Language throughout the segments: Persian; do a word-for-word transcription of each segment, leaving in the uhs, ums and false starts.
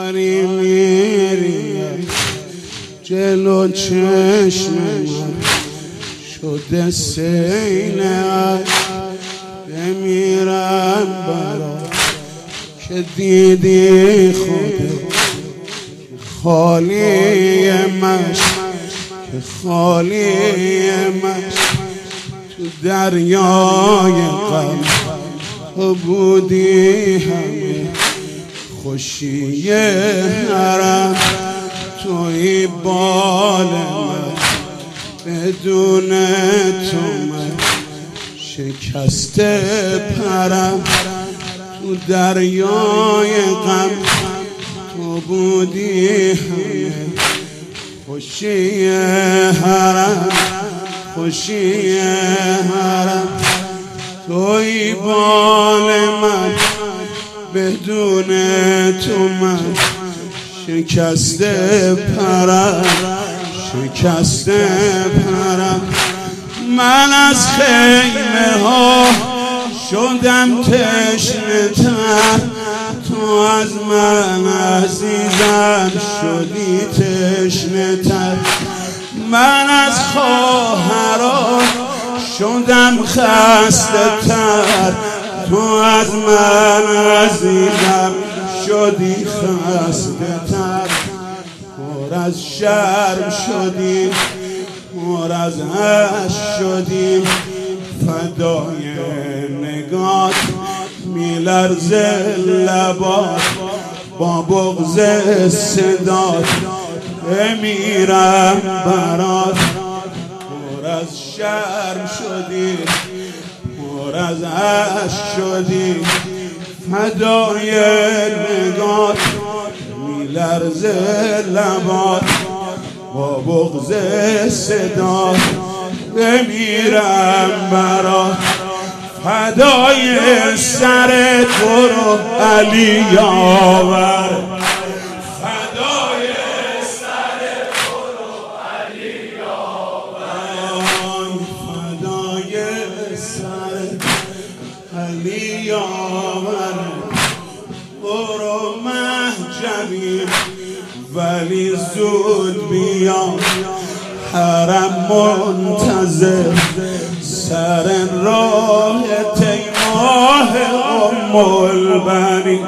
داری میری جلو چشم من شده سیل بمیرم برا که دیدی خودت خالی مشک که خالی مشک تو دریای غم تو بودی همه خوشی حرم توی بال من بدون تو من شکست پرم تو دریای غم تو بودی همه خوشی حرم خوشی حرم توی بال من بدون تو من شکست پرم شکست پرم من از خیمه ها شدم تشنه تر تو از من عزیزم شدی تشنه تر من از خواهران شدم خسته تر تو از من عزیزم شدی خسته تر پر از شرم شدی پر از عشق شدی فدای نگات میلرزه لبات با بغض صدات بمیرم برات پر از شرم شدی پر از عشق شدی فدای نگات میلرزه لبات با بغض صدات بمیرم برات فدای سر برو علی یاور فدای سر برو علی یاور فدای سر علی یاور برو محجبی ولی زود بیا حرم منتظر سر راه تیماه ام البنین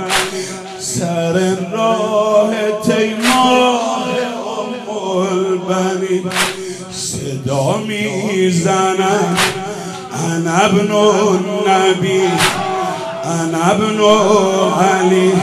سر راه تیماه ام البنین صدا میزنم انا ابن النبی انا ابن علی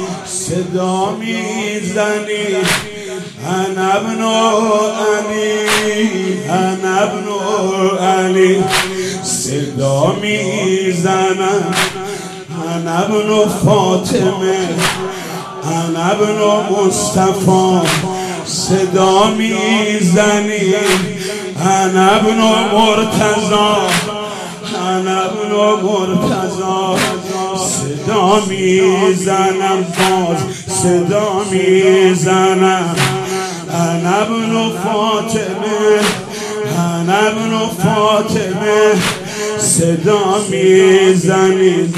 صدا میزنی انا ابن علی انا ابن علی صدا میزنم انا ابن فاطمه انا ابن مصطفی صدا میزنی انا ابن مرتضی انا ابن مرتضی صدا میزنم باز صدا میزنم انا ابن فاطمه انا ابن فاطمه صدا میزنی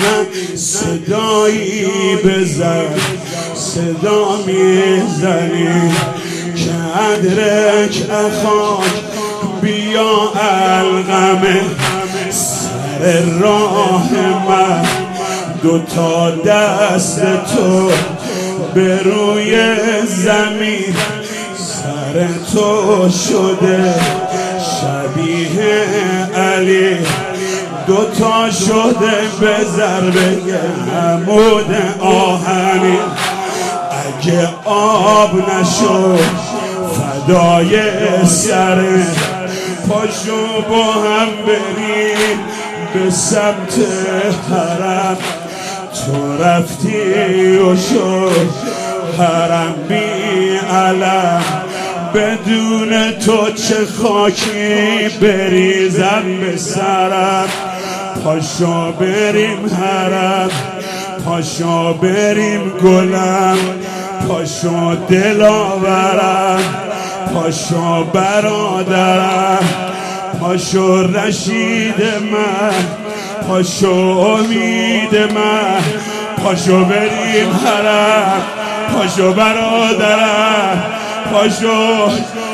صدایی بزن صدا میزنی که ادرک اخاک بیا القمه سر راه من دوتا دست تو به روی زمین سر تو شده شبیه علی دوتا شده به ضربه عمود آهنی اگه آب نشد فدای سر پاشو با هم بریم به سمت حرم تو رفتی و شد حرم بی علم بدون تو چه خاکی بریزم به سرم پاشو بریم حرم پاشو بریم گلم پاشو دلاورم پاشو برادرم پاشو رشید من پاشو امید من پاشو بریم حرم پاشو برادرم پاشو.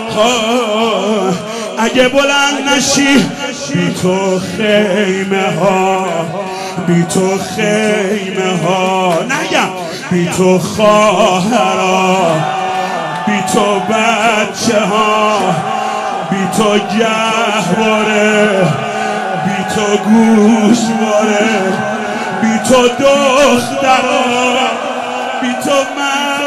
اگه بلند نشی بی تو خیمه ها، بی تو خیمه ها نگم، بی تو خواهرا، بی تو بچه ها، بی تو گهواره، بی تو گوشواره، بی تو دخترا، بی تو من